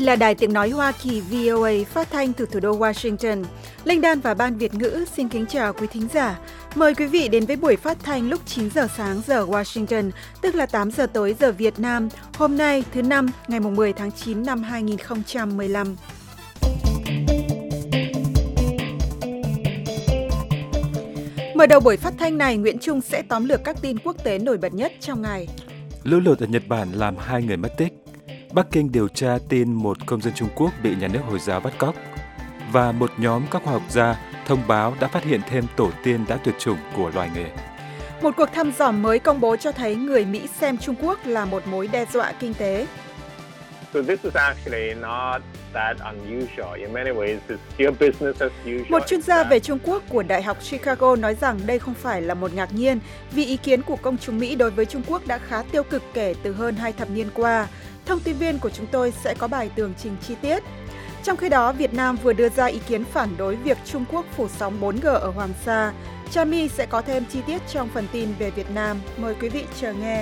là Đài Tiếng Nói Hoa Kỳ VOA phát thanh từ thủ đô Washington. Linh Đan và Ban Việt ngữ xin kính chào quý thính giả. Mời quý vị đến với buổi phát thanh lúc 9 giờ sáng giờ Washington, tức là 8 giờ tối giờ Việt Nam, hôm nay thứ Năm, ngày 10 tháng 9 năm 2015. Mở đầu buổi phát thanh này, Nguyễn Trung sẽ tóm lược các tin quốc tế nổi bật nhất trong ngày. Lũ lụt ở Nhật Bản làm 2 người mất tích. Bắc Kinh điều tra tin một công dân Trung Quốc bị nhà nước Hồi giáo bắt cóc. Và một nhóm các khoa học gia thông báo đã phát hiện thêm tổ tiên đã tuyệt chủng của loài người. Một cuộc thăm dò mới công bố cho thấy người Mỹ xem Trung Quốc là một mối đe dọa kinh tế. Một chuyên gia về Trung Quốc của Đại học Chicago nói rằng đây không phải là một ngạc nhiên vì ý kiến của công chúng Mỹ đối với Trung Quốc đã khá tiêu cực kể từ hơn 2 thập niên qua. Thông tin viên của chúng tôi sẽ có bài tường trình chi tiết. Trong khi đó, Việt Nam vừa đưa ra ý kiến phản đối việc Trung Quốc phủ sóng 4G ở Hoàng Sa. Cha My sẽ có thêm chi tiết trong phần tin về Việt Nam. Mời quý vị chờ nghe.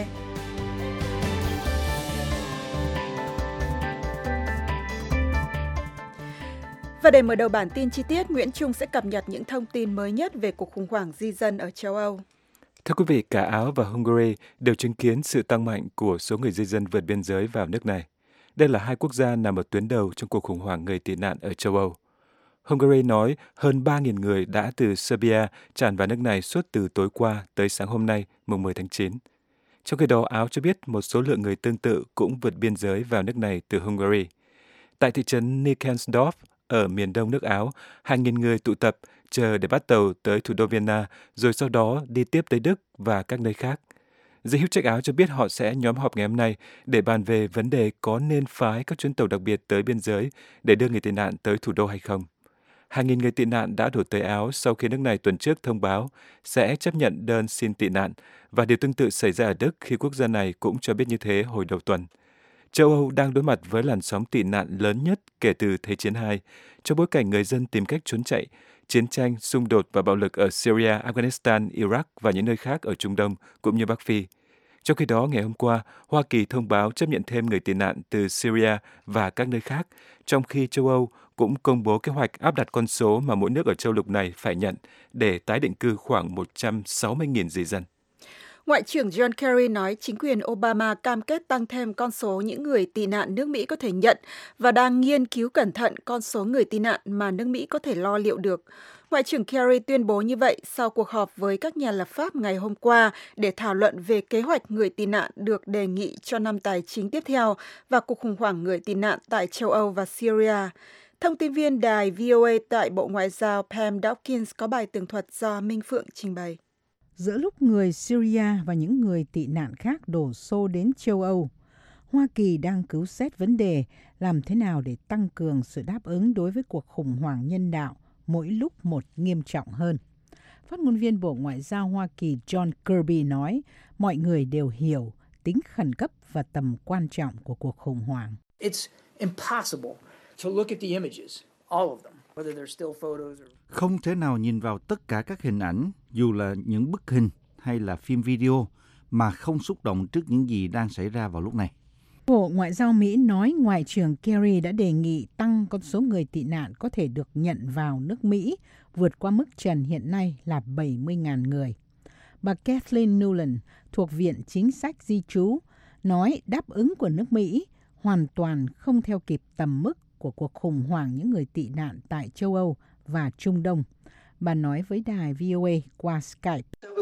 Và để mở đầu bản tin chi tiết, Nguyễn Trung sẽ cập nhật những thông tin mới nhất về cuộc khủng hoảng di dân ở châu Âu. Thưa quý vị, cả Áo và Hungary đều chứng kiến sự tăng mạnh của số người di dân vượt biên giới vào nước này. Đây là hai quốc gia nằm ở tuyến đầu trong cuộc khủng hoảng người tị nạn ở châu Âu. Hungary nói hơn 3.000 người đã từ Serbia tràn vào nước này suốt từ tối qua tới sáng hôm nay, mùng 10 tháng 9. Trong khi đó, Áo cho biết một số lượng người tương tự cũng vượt biên giới vào nước này từ Hungary. Tại thị trấn Nickelsdorf, ở miền đông nước Áo, hàng nghìn người tụ tập chờ để bắt tàu tới thủ đô Vienna, rồi sau đó đi tiếp tới Đức và các nơi khác. Giới hữu trách Áo cho biết họ sẽ nhóm họp ngày hôm nay để bàn về vấn đề có nên phái các chuyến tàu đặc biệt tới biên giới để đưa người tị nạn tới thủ đô hay không. Hàng nghìn người tị nạn đã đổ tới Áo sau khi nước này tuần trước thông báo sẽ chấp nhận đơn xin tị nạn, và điều tương tự xảy ra ở Đức khi quốc gia này cũng cho biết như thế hồi đầu tuần. Châu Âu đang đối mặt với làn sóng tị nạn lớn nhất kể từ Thế chiến II, trong bối cảnh người dân tìm cách trốn chạy chiến tranh, xung đột và bạo lực ở Syria, Afghanistan, Iraq và những nơi khác ở Trung Đông cũng như Bắc Phi. Trong khi đó, ngày hôm qua, Hoa Kỳ thông báo chấp nhận thêm người tị nạn từ Syria và các nơi khác, trong khi châu Âu cũng công bố kế hoạch áp đặt con số mà mỗi nước ở châu lục này phải nhận để tái định cư khoảng 160.000 di dân. Ngoại trưởng John Kerry nói chính quyền Obama cam kết tăng thêm con số những người tị nạn nước Mỹ có thể nhận và đang nghiên cứu cẩn thận con số người tị nạn mà nước Mỹ có thể lo liệu được. Ngoại trưởng Kerry tuyên bố như vậy sau cuộc họp với các nhà lập pháp ngày hôm qua để thảo luận về kế hoạch người tị nạn được đề nghị cho năm tài chính tiếp theo và cuộc khủng hoảng người tị nạn tại châu Âu và Syria. Thông tin viên đài VOA tại Bộ Ngoại giao Pam Dawkins có bài tường thuật do Minh Phượng trình bày. Giữa lúc người Syria và những người tị nạn khác đổ xô đến châu Âu, Hoa Kỳ đang cứu xét vấn đề làm thế nào để tăng cường sự đáp ứng đối với cuộc khủng hoảng nhân đạo mỗi lúc một nghiêm trọng hơn. Phát ngôn viên Bộ Ngoại giao Hoa Kỳ John Kirby nói mọi người đều hiểu tính khẩn cấp và tầm quan trọng của cuộc khủng hoảng. It's impossible to look at the images, all of them, whether they're still photos or... Không thể nào nhìn vào tất cả các hình ảnh, dù là những bức hình hay là phim video, mà không xúc động trước những gì đang xảy ra vào lúc này. Bộ Ngoại giao Mỹ nói Ngoại trưởng Kerry đã đề nghị tăng con số người tị nạn có thể được nhận vào nước Mỹ vượt qua mức trần hiện nay là 70.000 người. Bà Kathleen Nuland thuộc Viện Chính sách Di trú nói đáp ứng của nước Mỹ hoàn toàn không theo kịp tầm mức của cuộc khủng hoảng những người tị nạn tại châu Âu và Trung Đông. Bà nói với đài VOA qua Skype.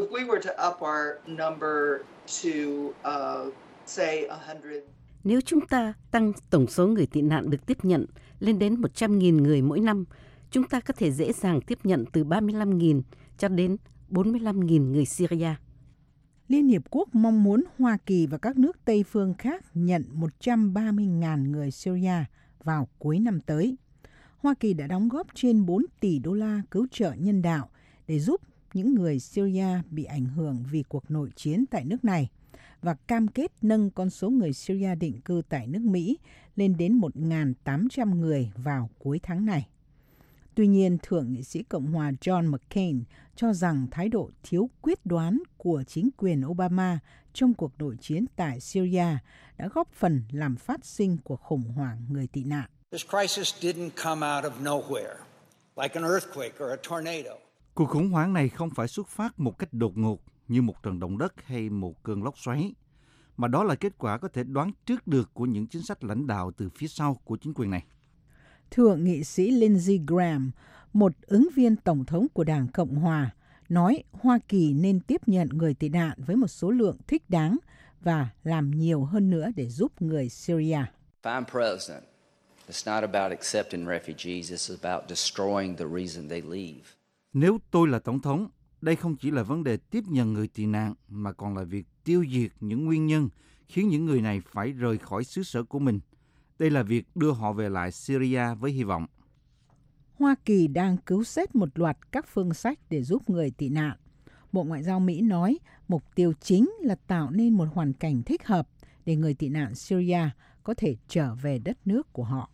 Nếu chúng ta tăng tổng số người tị nạn được tiếp nhận lên đến 100.000 người mỗi năm, chúng ta có thể dễ dàng tiếp nhận từ 35.000 cho đến 45.000 người Syria. Liên Hiệp Quốc mong muốn Hoa Kỳ và các nước Tây phương khác nhận 130.000 người Syria vào cuối năm tới. Hoa Kỳ đã đóng góp trên 4 tỷ đô la cứu trợ nhân đạo để giúp những người Syria bị ảnh hưởng vì cuộc nội chiến tại nước này và cam kết nâng con số người Syria định cư tại nước Mỹ lên đến 1.800 người vào cuối tháng này. Tuy nhiên, Thượng nghị sĩ Cộng hòa John McCain cho rằng thái độ thiếu quyết đoán của chính quyền Obama trong cuộc nội chiến tại Syria đã góp phần làm phát sinh cuộc khủng hoảng người tị nạn. Cuộc khủng hoảng này không phải xuất phát một cách đột ngột như một trận động đất hay một cơn lốc xoáy, mà đó là kết quả có thể đoán trước được của những chính sách lãnh đạo từ phía sau của chính quyền này. Thượng nghị sĩ Lindsey Graham, một ứng viên tổng thống của Đảng Cộng Hòa, nói Hoa Kỳ nên tiếp nhận người tị nạn với một số lượng thích đáng và làm nhiều hơn nữa để giúp người Syria. If I'm president, it's not about accepting refugees, it's about destroying the reason they leave. Nếu tôi là tổng thống, đây không chỉ là vấn đề tiếp nhận người tị nạn mà còn là việc tiêu diệt những nguyên nhân khiến những người này phải rời khỏi xứ sở của mình. Đây là việc đưa họ về lại Syria với hy vọng. Hoa Kỳ đang cứu xét một loạt các phương sách để giúp người tị nạn. Bộ Ngoại giao Mỹ nói mục tiêu chính là tạo nên một hoàn cảnh thích hợp để người tị nạn Syria có thể trở về đất nước của họ.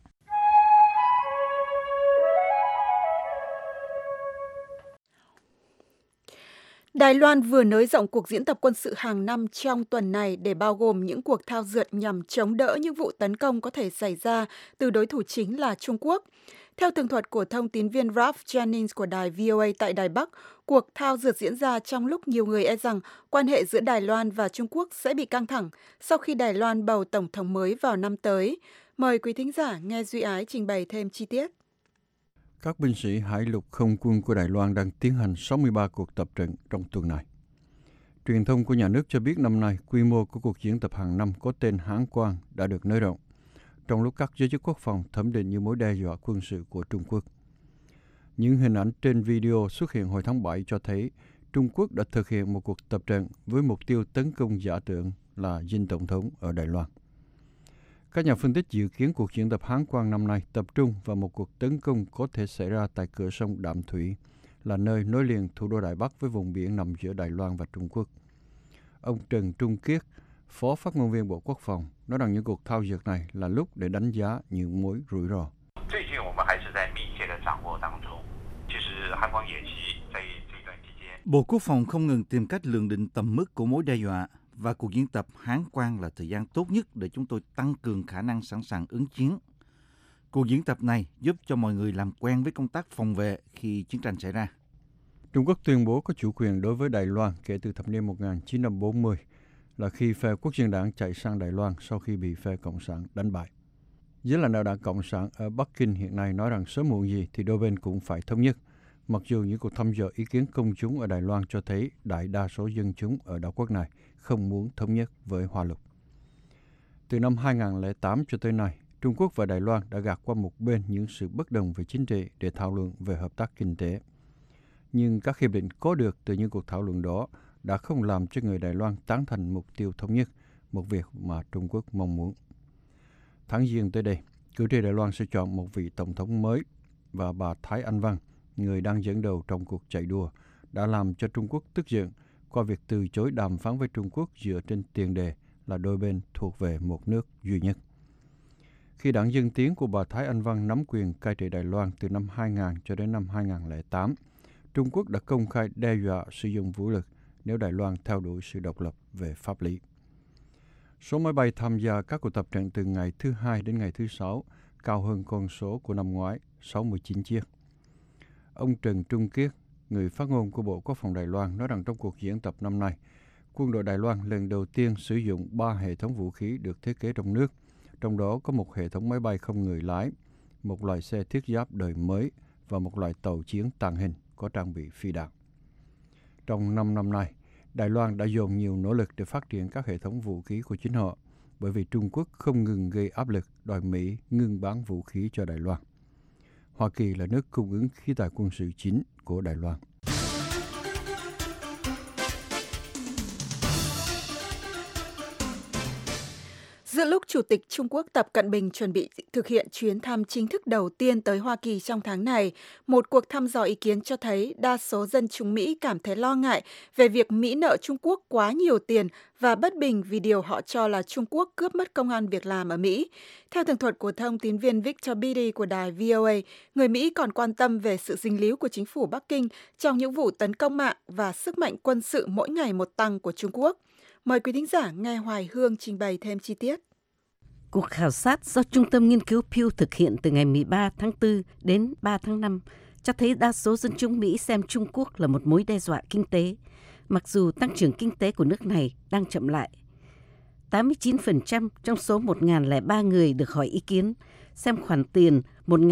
Đài Loan vừa nới rộng cuộc diễn tập quân sự hàng năm trong tuần này để bao gồm những cuộc thao dượt nhằm chống đỡ những vụ tấn công có thể xảy ra từ đối thủ chính là Trung Quốc. Theo tường thuật của thông tín viên Ralph Jennings của đài VOA tại Đài Bắc, cuộc thao dượt diễn ra trong lúc nhiều người e rằng quan hệ giữa Đài Loan và Trung Quốc sẽ bị căng thẳng sau khi Đài Loan bầu tổng thống mới vào năm tới. Mời quý thính giả nghe Duy Ái trình bày thêm chi tiết. Các binh sĩ Hải lục không quân của Đài Loan đang tiến hành 63 cuộc tập trận trong tuần này. Truyền thông của nhà nước cho biết năm nay, quy mô của cuộc diễn tập hàng năm có tên Hán Quang đã được nới rộng, trong lúc các giới chức quốc phòng thẩm định như mối đe dọa quân sự của Trung Quốc. Những hình ảnh trên video xuất hiện hồi tháng 7 cho thấy Trung Quốc đã thực hiện một cuộc tập trận với mục tiêu tấn công giả tưởng là dinh tổng thống ở Đài Loan. Các nhà phân tích dự kiến cuộc diễn tập Hán Quang năm nay tập trung vào một cuộc tấn công có thể xảy ra tại cửa sông Đạm Thủy, là nơi nối liền thủ đô Đài Bắc với vùng biển nằm giữa Đài Loan và Trung Quốc. Ông Trần Trung Kiết, Phó Phát ngôn viên Bộ Quốc phòng, nói rằng những cuộc thao dượt này là lúc để đánh giá những mối rủi ro. Bộ Quốc phòng không ngừng tìm cách lượng định tầm mức của mối đe dọa, và cuộc diễn tập Hán Quang là thời gian tốt nhất để chúng tôi tăng cường khả năng sẵn sàng ứng chiến. Cuộc diễn tập này giúp cho mọi người làm quen với công tác phòng vệ khi chiến tranh xảy ra. Trung Quốc tuyên bố có chủ quyền đối với Đài Loan kể từ thập niên 1940, là khi phe Quốc dân đảng chạy sang Đài Loan sau khi bị phe Cộng sản đánh bại. Giới lãnh đạo đảng Cộng sản ở Bắc Kinh hiện nay nói rằng sớm muộn gì thì đôi bên cũng phải thống nhất, mặc dù những cuộc thăm dò ý kiến công chúng ở Đài Loan cho thấy đại đa số dân chúng ở đảo quốc này không muốn thống nhất với Hoa Lục. Từ năm 2008 cho tới nay, Trung Quốc và Đài Loan đã gạt qua một bên những sự bất đồng về chính trị để thảo luận về hợp tác kinh tế. Nhưng các hiệp định có được từ những cuộc thảo luận đó đã không làm cho người Đài Loan tán thành mục tiêu thống nhất, một việc mà Trung Quốc mong muốn. Tháng Giêng tới đây, cử tri Đài Loan sẽ chọn một vị tổng thống mới, và bà Thái Anh Văn, người đang dẫn đầu trong cuộc chạy đua, đã làm cho Trung Quốc tức giận qua việc từ chối đàm phán với Trung Quốc dựa trên tiền đề là đôi bên thuộc về một nước duy nhất. Khi đảng Dân Tiến của bà Thái Anh Văn nắm quyền cai trị Đài Loan từ năm 2000 cho đến năm 2008, Trung Quốc đã công khai đe dọa sử dụng vũ lực nếu Đài Loan theo đuổi sự độc lập về pháp lý. Số máy bay tham gia các cuộc tập trận từ ngày thứ Hai đến ngày thứ Sáu cao hơn con số của năm ngoái, 69 chiếc. Ông Trần Trung Kiết, người phát ngôn của Bộ Quốc phòng Đài Loan, nói rằng trong cuộc diễn tập năm nay, quân đội Đài Loan lần đầu tiên sử dụng 3 hệ thống vũ khí được thiết kế trong nước, trong đó có một hệ thống máy bay không người lái, một loại xe thiết giáp đời mới và một loại tàu chiến tàng hình có trang bị phi đạn. Trong 5 năm nay, Đài Loan đã dồn nhiều nỗ lực để phát triển các hệ thống vũ khí của chính họ, bởi vì Trung Quốc không ngừng gây áp lực đòi Mỹ ngừng bán vũ khí cho Đài Loan. Hoa Kỳ là nước cung ứng khí tài quân sự chính của Đài Loan. Giữa lúc Chủ tịch Trung Quốc Tập Cận Bình chuẩn bị thực hiện chuyến thăm chính thức đầu tiên tới Hoa Kỳ trong tháng này, một cuộc thăm dò ý kiến cho thấy đa số dân chúng Mỹ cảm thấy lo ngại về việc Mỹ nợ Trung Quốc quá nhiều tiền và bất bình vì điều họ cho là Trung Quốc cướp mất công ăn việc làm ở Mỹ. Theo tường thuật của thông tín viên Victor Beattie của đài VOA, người Mỹ còn quan tâm về sự dính líu của chính phủ Bắc Kinh trong những vụ tấn công mạng và sức mạnh quân sự mỗi ngày một tăng của Trung Quốc. Mời quý thính giả nghe Hoài Hương trình bày thêm chi tiết. Cuộc khảo sát do Trung tâm Nghiên cứu Pew thực hiện từ ngày 13 tháng 4 đến 3 tháng 5 cho thấy đa số dân chúng Mỹ xem Trung Quốc là một mối đe dọa kinh tế, mặc dù tăng trưởng kinh tế của nước này đang chậm lại. 89% trong số 1.003 người được hỏi ý kiến xem khoản tiền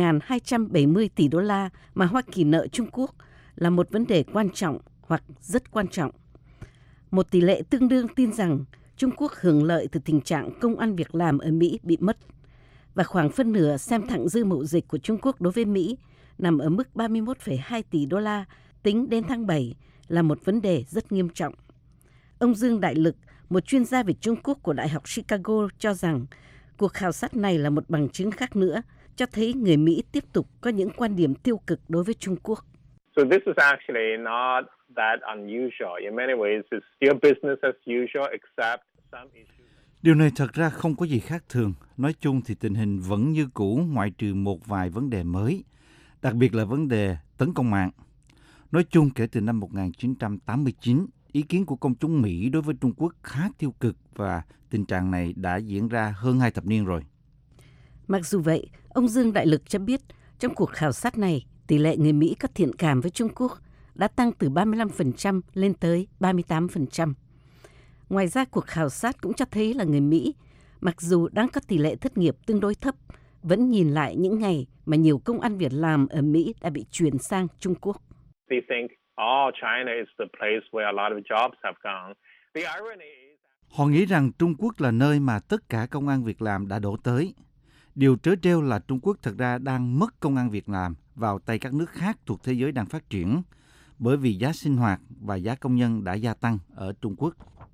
1.270 tỷ đô la mà Hoa Kỳ nợ Trung Quốc là một vấn đề quan trọng hoặc rất quan trọng. Một tỷ lệ tương đương tin rằng Trung Quốc hưởng lợi từ tình trạng công ăn việc làm ở Mỹ bị mất, và khoảng phân nửa xem thặng dư mậu dịch của Trung Quốc đối với Mỹ nằm ở mức 31,2 tỷ đô la tính đến tháng 7 là một vấn đề rất nghiêm trọng. Ông Dương Đại Lực, một chuyên gia về Trung Quốc của Đại học Chicago cho rằng cuộc khảo sát này là một bằng chứng khác nữa cho thấy người Mỹ tiếp tục có những quan điểm tiêu cực đối với Trung Quốc. So this is actually not that unusual. In many ways, it's still business as usual, except some issues. Điều này thật ra không có gì khác thường. Nói chung thì tình hình vẫn như cũ, ngoại trừ một vài vấn đề mới, đặc biệt là vấn đề tấn công mạng. Nói chung, kể từ năm 1989, ý kiến của công chúng Mỹ đối với Trung Quốc khá tiêu cực và tình trạng này đã diễn ra hơn 2 thập niên rồi. Mặc dù vậy, ông Dương Đại Lực cho biết trong cuộc khảo sát này, tỷ lệ người Mỹ có thiện cảm với Trung Quốc đã tăng từ 35% lên tới 38%. Ngoài ra, cuộc khảo sát cũng cho thấy là người Mỹ, mặc dù đang có tỷ lệ thất nghiệp tương đối thấp, vẫn nhìn lại những ngày mà nhiều công ăn việc làm ở Mỹ đã bị chuyển sang Trung Quốc. They think, China is the place where a lot of jobs have gone. The irony is... Họ nghĩ rằng Trung Quốc là nơi mà tất cả công ăn việc làm đã đổ tới. Điều trớ trêu là Trung Quốc thật ra đang mất công ăn việc làm vào tay các nước khác thuộc thế giới đang phát triển, bởi vì giá sinh hoạt và giá công nhân đã gia tăng ở Trung Quốc.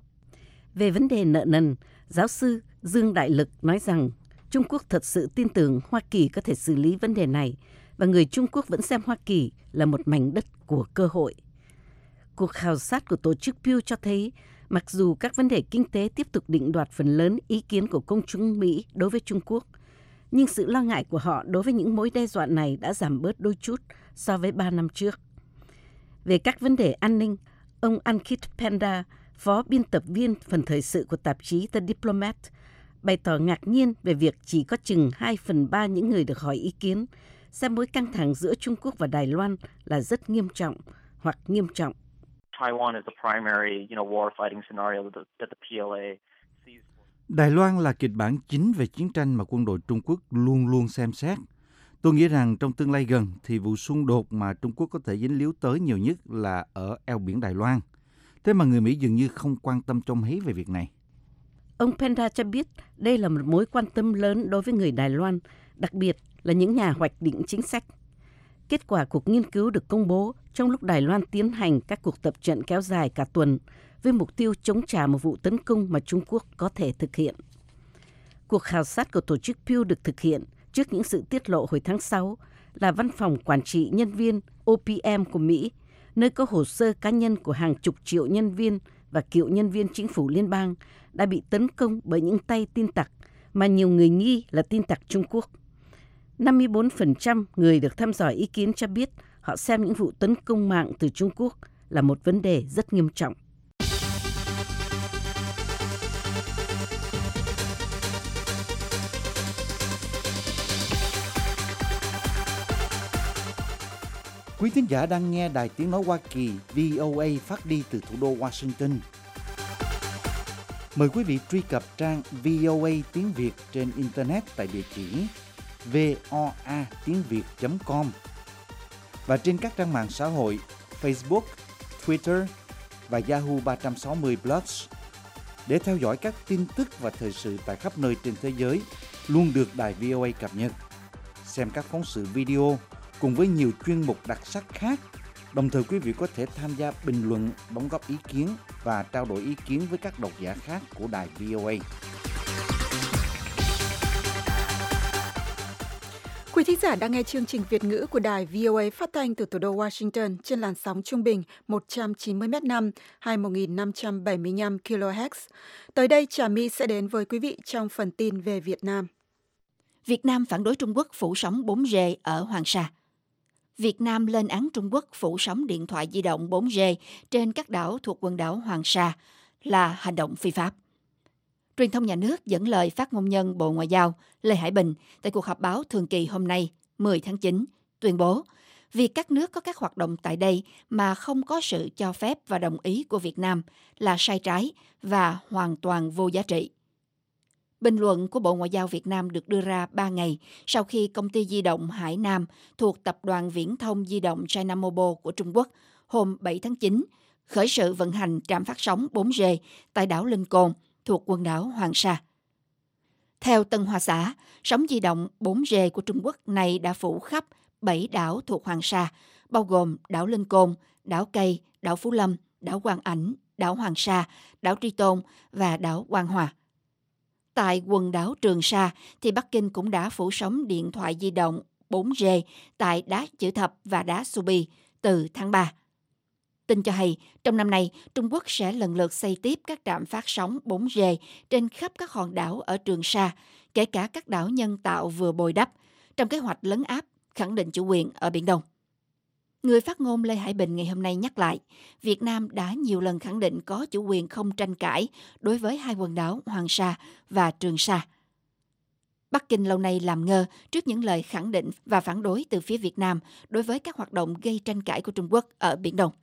Về vấn đề nợ nần, giáo sư Dương Đại Lực nói rằng Trung Quốc thật sự tin tưởng Hoa Kỳ có thể xử lý vấn đề này và người Trung Quốc vẫn xem Hoa Kỳ là một mảnh đất của cơ hội. Cuộc khảo sát của tổ chức Pew cho thấy mặc dù các vấn đề kinh tế tiếp tục định đoạt phần lớn ý kiến của công chúng Mỹ đối với Trung Quốc, nhưng sự lo ngại của họ đối với những mối đe dọa này đã giảm bớt đôi chút so với 3 năm trước. Về các vấn đề an ninh, ông Ankit Panda, phó biên tập viên phần thời sự của tạp chí The Diplomat, bày tỏ ngạc nhiên về việc chỉ có chừng 2/3 những người được hỏi ý kiến xem mối căng thẳng giữa Trung Quốc và Đài Loan là rất nghiêm trọng hoặc nghiêm trọng. Đài Loan là kịch bản chính về chiến tranh mà quân đội Trung Quốc luôn luôn xem xét. Tôi nghĩ rằng trong tương lai gần thì vụ xung đột mà Trung Quốc có thể dính líu tới nhiều nhất là ở eo biển Đài Loan. Thế mà người Mỹ dường như không quan tâm trông thấy về việc này. Ông Penda cho biết đây là một mối quan tâm lớn đối với người Đài Loan, đặc biệt là những nhà hoạch định chính sách. Kết quả cuộc nghiên cứu được công bố trong lúc Đài Loan tiến hành các cuộc tập trận kéo dài cả tuần với mục tiêu chống trả một vụ tấn công mà Trung Quốc có thể thực hiện. Cuộc khảo sát của tổ chức Pew được thực hiện trước những sự tiết lộ hồi tháng 6 là Văn phòng Quản trị Nhân viên OPM của Mỹ, nơi có hồ sơ cá nhân của hàng chục triệu nhân viên và cựu nhân viên chính phủ liên bang đã bị tấn công bởi những tay tin tặc mà nhiều người nghi là tin tặc Trung Quốc. 54% người được thăm dò ý kiến cho biết họ xem những vụ tấn công mạng từ Trung Quốc là một vấn đề rất nghiêm trọng. Quý thính giả đang nghe Đài Tiếng Nói Hoa Kỳ VOA phát đi từ thủ đô Washington. Mời quý vị truy cập trang VOA tiếng Việt trên Internet tại địa chỉ voatiengviet.com và trên các trang mạng xã hội Facebook, Twitter và Yahoo 360 Plus để theo dõi các tin tức và thời sự tại khắp nơi trên thế giới luôn được Đài VOA cập nhật. Xem các phóng sự video cùng với nhiều chuyên mục đặc sắc khác. Đồng thời quý vị có thể tham gia bình luận, đóng góp ý kiến và trao đổi ý kiến với các độc giả khác của Đài VOA. thính giả đang nghe chương trình Việt ngữ của đài VOA phát thanh từ thủ đô Washington trên làn sóng trung bình 190m5, 21.575 kHz. Tới đây, Trà My sẽ đến với quý vị trong phần tin về Việt Nam. Việt Nam phản đối Trung Quốc phủ sóng 4G ở Hoàng Sa. Việt Nam lên án Trung Quốc phủ sóng điện thoại di động 4G trên các đảo thuộc quần đảo Hoàng Sa là hành động phi pháp. Truyền thông nhà nước dẫn lời phát ngôn nhân Bộ Ngoại giao Lê Hải Bình tại cuộc họp báo thường kỳ hôm nay, 10 tháng 9, tuyên bố việc các nước có các hoạt động tại đây mà không có sự cho phép và đồng ý của Việt Nam là sai trái và hoàn toàn vô giá trị. Bình luận của Bộ Ngoại giao Việt Nam được đưa ra 3 ngày sau khi công ty di động Hải Nam thuộc Tập đoàn Viễn thông Di động China Mobile của Trung Quốc hôm 7 tháng 9 khởi sự vận hành trạm phát sóng 4G tại đảo Linh Côn thuộc quần đảo Hoàng Sa. Theo Tân Hoa Xã, sóng di động 4G của Trung Quốc này đã phủ khắp 7 đảo thuộc Hoàng Sa, bao gồm đảo Linh Côn, đảo Cây, đảo Phú Lâm, đảo Quang Ảnh, đảo Hoàng Sa, đảo Tri Tôn và đảo Quang Hòa. Tại quần đảo Trường Sa, thì Bắc Kinh cũng đã phủ sóng điện thoại di động 4G tại đá Chữ Thập và đá Subi từ tháng 3. Tin cho hay, trong năm nay, Trung Quốc sẽ lần lượt xây tiếp các trạm phát sóng 4G trên khắp các hòn đảo ở Trường Sa, kể cả các đảo nhân tạo vừa bồi đắp, trong kế hoạch lấn áp, khẳng định chủ quyền ở Biển Đông. Người phát ngôn Lê Hải Bình ngày hôm nay nhắc lại, Việt Nam đã nhiều lần khẳng định có chủ quyền không tranh cãi đối với hai quần đảo Hoàng Sa và Trường Sa. Bắc Kinh lâu nay làm ngơ trước những lời khẳng định và phản đối từ phía Việt Nam đối với các hoạt động gây tranh cãi của Trung Quốc ở Biển Đông.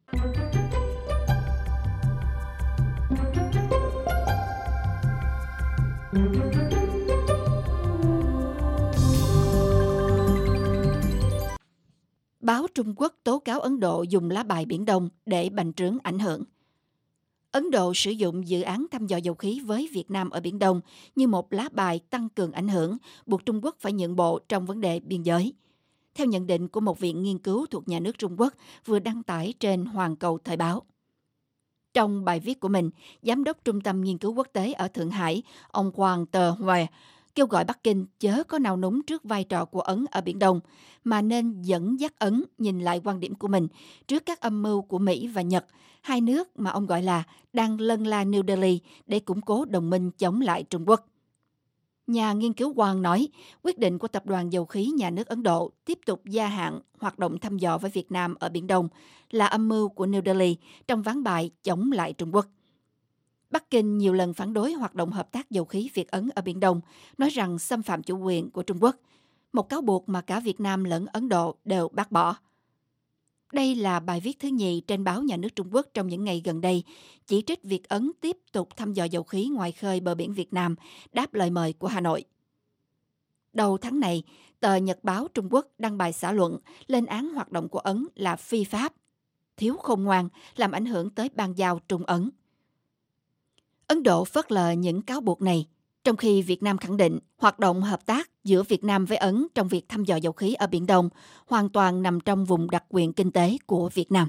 Báo Trung Quốc tố cáo Ấn Độ dùng lá bài Biển Đông để bành trướng ảnh hưởng. Ấn Độ sử dụng dự án thăm dò dầu khí với Việt Nam ở Biển Đông như một lá bài tăng cường ảnh hưởng, buộc Trung Quốc phải nhượng bộ trong vấn đề biên giới. Theo nhận định của một viện nghiên cứu thuộc nhà nước Trung Quốc vừa đăng tải trên Hoàn Cầu Thời báo. Trong bài viết của mình, Giám đốc Trung tâm Nghiên cứu Quốc tế ở Thượng Hải, ông Quang Tờ Hoe, kêu gọi Bắc Kinh chớ có nào núng trước vai trò của Ấn ở Biển Đông, mà nên dẫn dắt Ấn nhìn lại quan điểm của mình trước các âm mưu của Mỹ và Nhật, hai nước mà ông gọi là đang lân la New Delhi để củng cố đồng minh chống lại Trung Quốc. Nhà nghiên cứu Quang nói, quyết định của Tập đoàn Dầu khí Nhà nước Ấn Độ tiếp tục gia hạn hoạt động thăm dò với Việt Nam ở Biển Đông là âm mưu của New Delhi trong ván bài chống lại Trung Quốc. Bắc Kinh nhiều lần phản đối hoạt động hợp tác dầu khí Việt-Ấn ở Biển Đông, nói rằng xâm phạm chủ quyền của Trung Quốc, một cáo buộc mà cả Việt Nam lẫn Ấn Độ đều bác bỏ. Đây là bài viết thứ nhì trên báo Nhà nước Trung Quốc trong những ngày gần đây, chỉ trích Việt Ấn tiếp tục thăm dò dầu khí ngoài khơi bờ biển Việt Nam, đáp lời mời của Hà Nội. Đầu tháng này, tờ Nhật báo Trung Quốc đăng bài xã luận lên án hoạt động của Ấn là phi pháp, thiếu khôn ngoan, làm ảnh hưởng tới ban giao Trung Ấn. Ấn Độ phớt lờ những cáo buộc này, trong khi Việt Nam khẳng định hoạt động hợp tác giữa Việt Nam với Ấn trong việc thăm dò dầu khí ở Biển Đông hoàn toàn nằm trong vùng đặc quyền kinh tế của Việt Nam.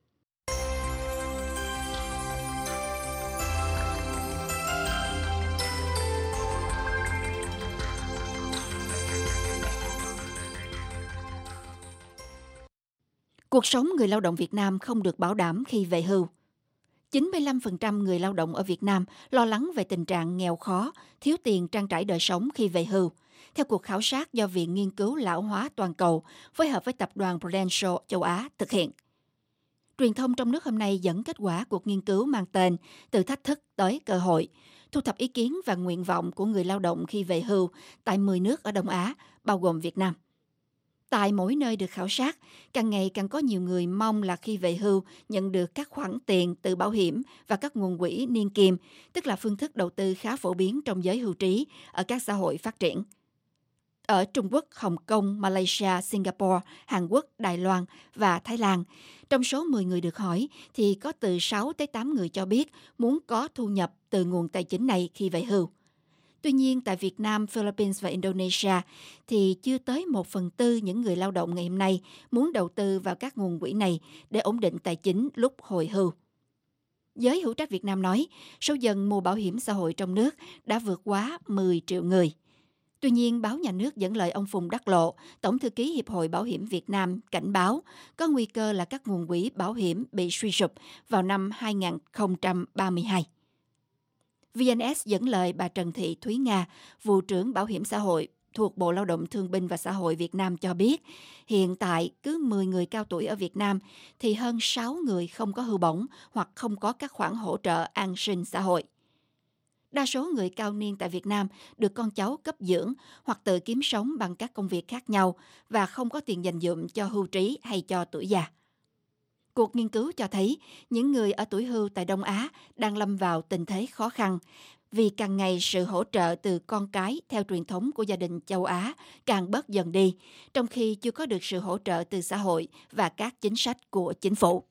Cuộc sống người lao động Việt Nam không được bảo đảm khi về hưu. 95% người lao động ở Việt Nam lo lắng về tình trạng nghèo khó, thiếu tiền trang trải đời sống khi về hưu. Theo cuộc khảo sát do Viện Nghiên cứu Lão hóa Toàn cầu phối hợp với Tập đoàn Prudential châu Á thực hiện. Truyền thông trong nước hôm nay dẫn kết quả cuộc nghiên cứu mang tên Từ thách thức tới cơ hội, thu thập ý kiến và nguyện vọng của người lao động khi về hưu tại 10 nước ở Đông Á, bao gồm Việt Nam. Tại mỗi nơi được khảo sát, càng ngày càng có nhiều người mong là khi về hưu nhận được các khoản tiền từ bảo hiểm và các nguồn quỹ niên kim, tức là phương thức đầu tư khá phổ biến trong giới hưu trí ở các xã hội phát triển. Ở Trung Quốc, Hồng Kông, Malaysia, Singapore, Hàn Quốc, Đài Loan và Thái Lan, trong số 10 người được hỏi thì có từ 6 tới 8 người cho biết muốn có thu nhập từ nguồn tài chính này khi về hưu. Tuy nhiên, tại Việt Nam, Philippines và Indonesia thì chưa tới 1/4 những người lao động ngày hôm nay muốn đầu tư vào các nguồn quỹ này để ổn định tài chính lúc hồi hưu. Giới hữu trách Việt Nam nói, số dân mua bảo hiểm xã hội trong nước đã vượt quá 10 triệu người. Tuy nhiên, báo Nhà nước dẫn lời ông Phùng Đắc Lộ, Tổng thư ký Hiệp hội Bảo hiểm Việt Nam, cảnh báo có nguy cơ là các nguồn quỹ bảo hiểm bị suy sụp vào năm 2032. VNS dẫn lời bà Trần Thị Thúy Nga, vụ trưởng Bảo hiểm xã hội thuộc Bộ Lao động Thương binh và Xã hội Việt Nam cho biết, hiện tại cứ 10 người cao tuổi ở Việt Nam thì hơn 6 người không có hưu bổng hoặc không có các khoản hỗ trợ an sinh xã hội. Đa số người cao niên tại Việt Nam được con cháu cấp dưỡng hoặc tự kiếm sống bằng các công việc khác nhau và không có tiền dành dụm cho hưu trí hay cho tuổi già. Cuộc nghiên cứu cho thấy những người ở tuổi hưu tại Đông Á đang lâm vào tình thế khó khăn vì càng ngày sự hỗ trợ từ con cái theo truyền thống của gia đình châu Á càng bớt dần đi, trong khi chưa có được sự hỗ trợ từ xã hội và các chính sách của chính phủ.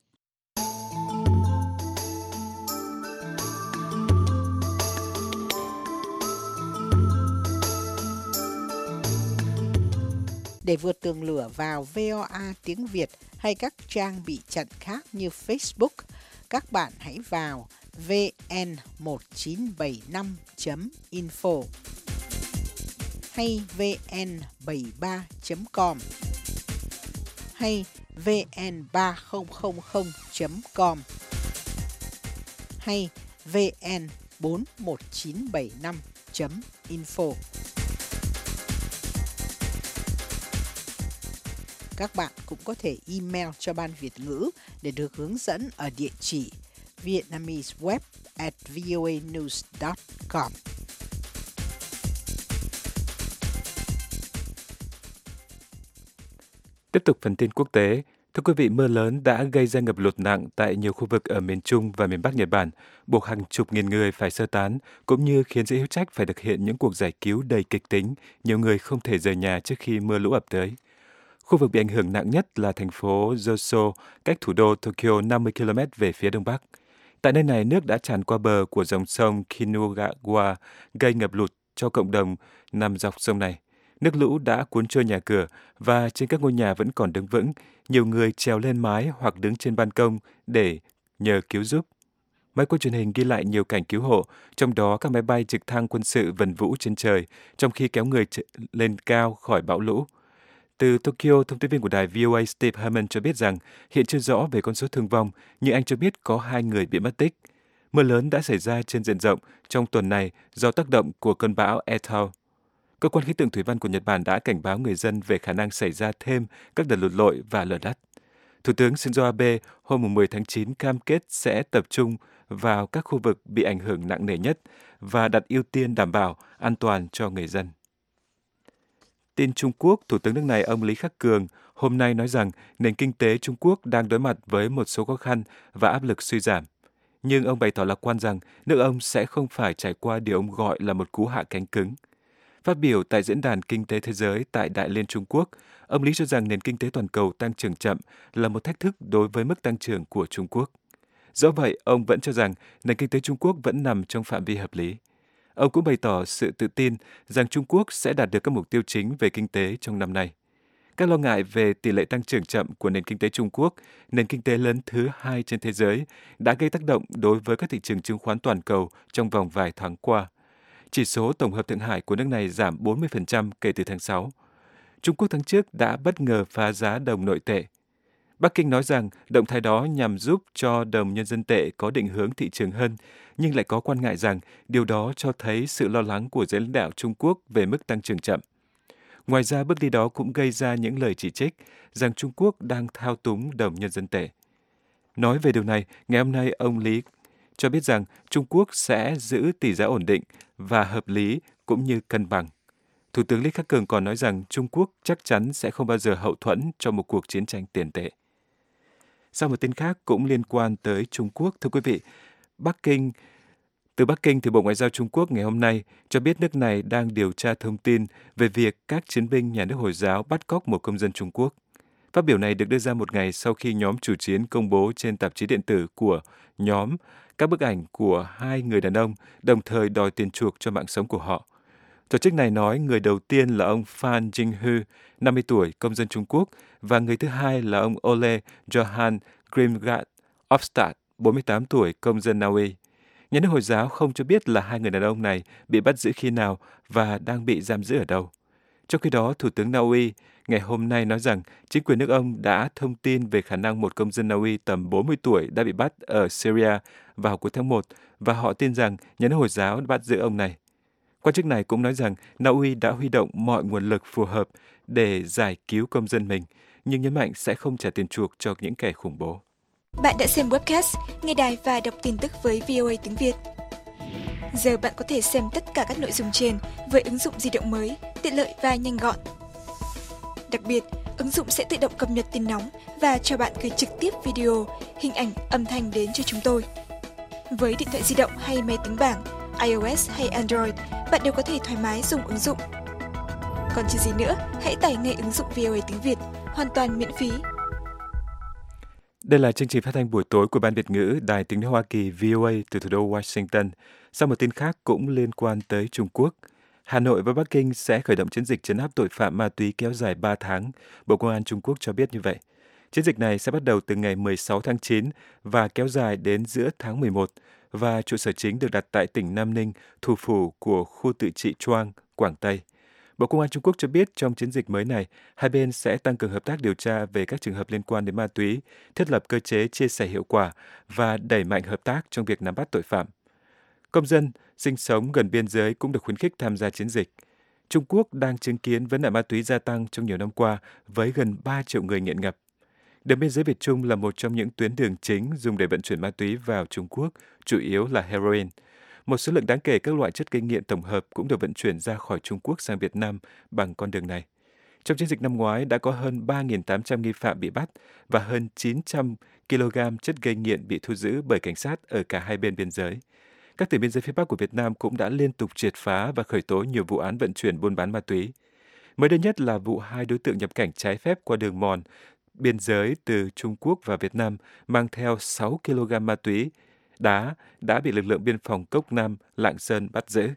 Để vượt tường lửa vào VOA tiếng Việt hay các trang bị chặn khác như Facebook, các bạn hãy vào vn1975.info hay vn73.com hay vn3000.com hay vn41975.info. Các bạn cũng có thể email cho Ban Việt ngữ để được hướng dẫn ở địa chỉ vietnameseweb@voanews.com. Tiếp tục phần tin quốc tế. Thưa quý vị, mưa lớn đã gây ra ngập lụt nặng tại nhiều khu vực ở miền Trung và miền Bắc Nhật Bản, buộc hàng chục nghìn người phải sơ tán, cũng như khiến giới hữu trách phải thực hiện những cuộc giải cứu đầy kịch tính, nhiều người không thể rời nhà trước khi mưa lũ ập tới. Khu vực bị ảnh hưởng nặng nhất là thành phố Yoso, cách thủ đô Tokyo 50 km về phía đông bắc. Tại nơi này, nước đã tràn qua bờ của dòng sông Kinugawa, gây ngập lụt cho cộng đồng nằm dọc sông này. Nước lũ đã cuốn trôi nhà cửa và trên các ngôi nhà vẫn còn đứng vững. Nhiều người trèo lên mái hoặc đứng trên ban công để nhờ cứu giúp. Máy quay truyền hình ghi lại nhiều cảnh cứu hộ, trong đó các máy bay trực thăng quân sự vần vũ trên trời, trong khi kéo người lên cao khỏi bão lũ. Từ Tokyo, thông tin viên của đài VOA Steve Herman cho biết rằng hiện chưa rõ về con số thương vong, nhưng anh cho biết có 2 người bị mất tích. Mưa lớn đã xảy ra trên diện rộng trong tuần này do tác động của cơn bão Ethel. Cơ quan khí tượng thủy văn của Nhật Bản đã cảnh báo người dân về khả năng xảy ra thêm các đợt lụt lội và lở đất. Thủ tướng Shinzo Abe hôm 10 tháng 9 cam kết sẽ tập trung vào các khu vực bị ảnh hưởng nặng nề nhất và đặt ưu tiên đảm bảo an toàn cho người dân. Tin Trung Quốc, Thủ tướng nước này ông Lý Khắc Cường hôm nay nói rằng nền kinh tế Trung Quốc đang đối mặt với một số khó khăn và áp lực suy giảm. Nhưng ông bày tỏ lạc quan rằng nước ông sẽ không phải trải qua điều ông gọi là một cú hạ cánh cứng. Phát biểu tại Diễn đàn Kinh tế Thế giới tại Đại Liên Trung Quốc, ông Lý cho rằng nền kinh tế toàn cầu tăng trưởng chậm là một thách thức đối với mức tăng trưởng của Trung Quốc. Dẫu vậy, ông vẫn cho rằng nền kinh tế Trung Quốc vẫn nằm trong phạm vi hợp lý. Ông cũng bày tỏ sự tự tin rằng Trung Quốc sẽ đạt được các mục tiêu chính về kinh tế trong năm nay. Các lo ngại về tỷ lệ tăng trưởng chậm của nền kinh tế Trung Quốc, nền kinh tế lớn thứ 2 trên thế giới, đã gây tác động đối với các thị trường chứng khoán toàn cầu trong vòng vài tháng qua. Chỉ số tổng hợp Thượng Hải của nước này giảm 40% kể từ tháng 6. Trung Quốc tháng trước đã bất ngờ phá giá đồng nội tệ. Bắc Kinh nói rằng động thái đó nhằm giúp cho đồng nhân dân tệ có định hướng thị trường hơn, nhưng lại có quan ngại rằng điều đó cho thấy sự lo lắng của giới lãnh đạo Trung Quốc về mức tăng trưởng chậm. Ngoài ra, bước đi đó cũng gây ra những lời chỉ trích rằng Trung Quốc đang thao túng đồng nhân dân tệ. Nói về điều này, ngày hôm nay ông Lý cho biết rằng Trung Quốc sẽ giữ tỷ giá ổn định và hợp lý cũng như cân bằng. Thủ tướng Lý Khắc Cường còn nói rằng Trung Quốc chắc chắn sẽ không bao giờ hậu thuẫn cho một cuộc chiến tranh tiền tệ. Sau một tin khác cũng liên quan tới Trung Quốc, thưa quý vị, Từ Bắc Kinh, thì Bộ Ngoại giao Trung Quốc ngày hôm nay cho biết nước này đang điều tra thông tin về việc các chiến binh nhà nước Hồi giáo bắt cóc một công dân Trung Quốc. Phát biểu này được đưa ra một ngày sau khi nhóm chủ chiến công bố trên tạp chí điện tử của nhóm các bức ảnh của 2 người đàn ông, đồng thời đòi tiền chuộc cho mạng sống của họ. Tổ chức này nói người đầu tiên là ông Phan Jinghu, 50 tuổi, công dân Trung Quốc, và người thứ hai là ông Ole Johan Grimgard Opstad, 48 tuổi, công dân Na Uy. Nhà nước Hồi giáo không cho biết là hai người đàn ông này bị bắt giữ khi nào và đang bị giam giữ ở đâu. Trong khi đó, Thủ tướng Na Uy ngày hôm nay nói rằng chính quyền nước ông đã thông tin về khả năng một công dân Na Uy tầm 40 tuổi đã bị bắt ở Syria vào cuối tháng 1 và họ tin rằng nhà nước Hồi giáo đã bắt giữ ông này. Quan chức này cũng nói rằng Na Uy đã huy động mọi nguồn lực phù hợp để giải cứu công dân mình, nhưng nhấn mạnh sẽ không trả tiền chuộc cho những kẻ khủng bố. Bạn đã xem webcast, nghe đài và đọc tin tức với VOA tiếng Việt. Giờ bạn có thể xem tất cả các nội dung trên với ứng dụng di động mới, tiện lợi và nhanh gọn. Đặc biệt, ứng dụng sẽ tự động cập nhật tin nóng và cho bạn gửi trực tiếp video, hình ảnh, âm thanh đến cho chúng tôi. Với điện thoại di động hay máy tính bảng, iOS hay Android, bạn đều có thể thoải mái dùng ứng dụng. Còn chờ gì nữa, hãy tải ngay ứng dụng VOA tiếng Việt, hoàn toàn miễn phí. Đây là chương trình phát thanh buổi tối của Ban Việt ngữ Đài Tiếng nói Hoa Kỳ VOA từ thủ đô Washington. Sau một tin khác cũng liên quan tới Trung Quốc, Hà Nội và Bắc Kinh sẽ khởi động chiến dịch trấn áp tội phạm ma túy kéo dài 3 tháng, Bộ Công an Trung Quốc cho biết như vậy. Chiến dịch này sẽ bắt đầu từ ngày 16 tháng 9 và kéo dài đến giữa tháng 11, và trụ sở chính được đặt tại tỉnh Nam Ninh, thủ phủ của khu tự trị Choang, Quảng Tây. Bộ Công an Trung Quốc cho biết trong chiến dịch mới này, hai bên sẽ tăng cường hợp tác điều tra về các trường hợp liên quan đến ma túy, thiết lập cơ chế chia sẻ hiệu quả và đẩy mạnh hợp tác trong việc nắm bắt tội phạm. Công dân sinh sống gần biên giới cũng được khuyến khích tham gia chiến dịch. Trung Quốc đang chứng kiến vấn nạn ma túy gia tăng trong nhiều năm qua với gần 3 triệu người nghiện ngập. Đường biên giới Việt Trung là một trong những tuyến đường chính dùng để vận chuyển ma túy vào Trung Quốc, chủ yếu là heroin. Một số lượng đáng kể các loại chất gây nghiện tổng hợp cũng được vận chuyển ra khỏi Trung Quốc sang Việt Nam bằng con đường này. Trong chiến dịch năm ngoái đã có hơn 3.800 nghi phạm bị bắt và hơn 900 kg chất gây nghiện bị thu giữ bởi cảnh sát ở cả hai bên biên giới. Các tỉnh biên giới phía Bắc của Việt Nam cũng đã liên tục triệt phá và khởi tố nhiều vụ án vận chuyển buôn bán ma túy. Mới đây nhất là vụ 2 đối tượng nhập cảnh trái phép qua đường mòn biên giới từ Trung Quốc và Việt Nam mang theo 6 kg ma túy đá đã bị lực lượng biên phòng Cốc Nam, Lạng Sơn bắt giữ.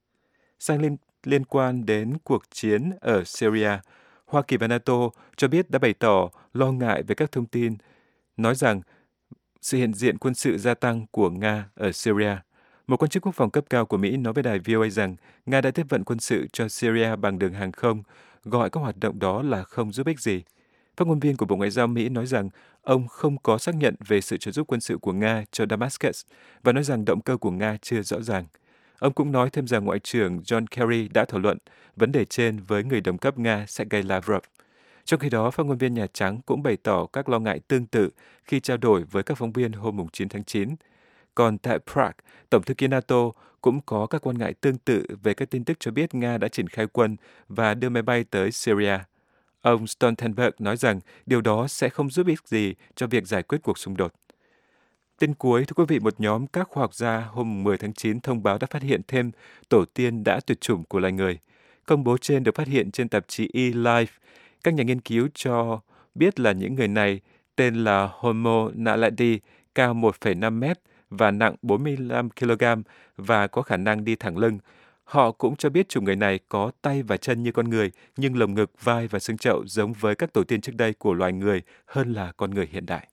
Sang liên quan đến cuộc chiến ở Syria, Hoa Kỳ và NATO cho biết đã bày tỏ lo ngại về các thông tin nói rằng sự hiện diện quân sự gia tăng của Nga ở Syria. Một quan chức quốc phòng cấp cao của Mỹ nói với đài VOA rằng Nga đã tiếp vận quân sự cho Syria bằng đường hàng không, gọi các hoạt động đó là không giúp ích gì. Phát ngôn viên của Bộ Ngoại giao Mỹ nói rằng ông không có xác nhận về sự trợ giúp quân sự của Nga cho Damascus và nói rằng động cơ của Nga chưa rõ ràng. Ông cũng nói thêm rằng Ngoại trưởng John Kerry đã thảo luận vấn đề trên với người đồng cấp Nga Sergei Lavrov. Trong khi đó, phát ngôn viên Nhà Trắng cũng bày tỏ các lo ngại tương tự khi trao đổi với các phóng viên hôm 9 tháng 9. Còn tại Prague, Tổng thư ký NATO cũng có các quan ngại tương tự về các tin tức cho biết Nga đã triển khai quân và đưa máy bay tới Syria. Ông Stoltenberg nói rằng điều đó sẽ không giúp ích gì cho việc giải quyết cuộc xung đột. Tin cuối, thưa quý vị, một nhóm các khoa học gia hôm 10 tháng 9 thông báo đã phát hiện thêm tổ tiên đã tuyệt chủng của loài người. Công bố trên được phát hiện trên tạp chí eLife. Các nhà nghiên cứu cho biết là những người này tên là Homo naledi, cao 1,5 mét và nặng 45 kg và có khả năng đi thẳng lưng. Họ cũng cho biết chủng người này có tay và chân như con người, nhưng lồng ngực, vai và xương chậu giống với các tổ tiên trước đây của loài người hơn là con người hiện đại.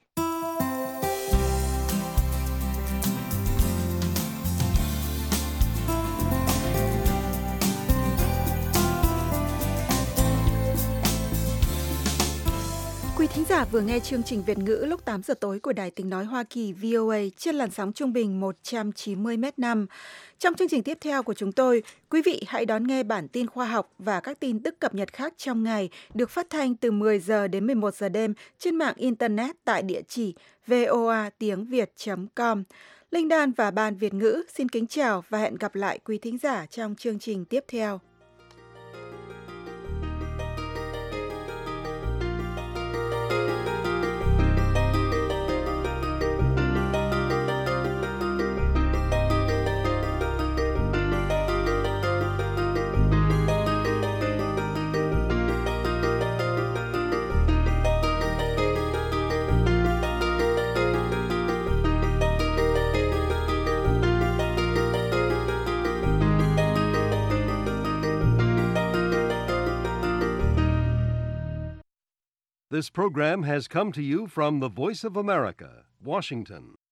Quý thính giả vừa nghe chương trình Việt ngữ lúc 8 giờ tối của Đài Tiếng nói Hoa Kỳ VOA trên làn sóng trung bình 190 m/năm. Trong chương trình tiếp theo của chúng tôi, quý vị hãy đón nghe bản tin khoa học và các tin tức cập nhật khác trong ngày được phát thanh từ 10 giờ đến 11 giờ đêm trên mạng Internet tại địa chỉ voatiengviet.com. Linh Đan và Ban Việt ngữ xin kính chào và hẹn gặp lại quý thính giả trong chương trình tiếp theo. This program has come to you from the Voice of America, Washington.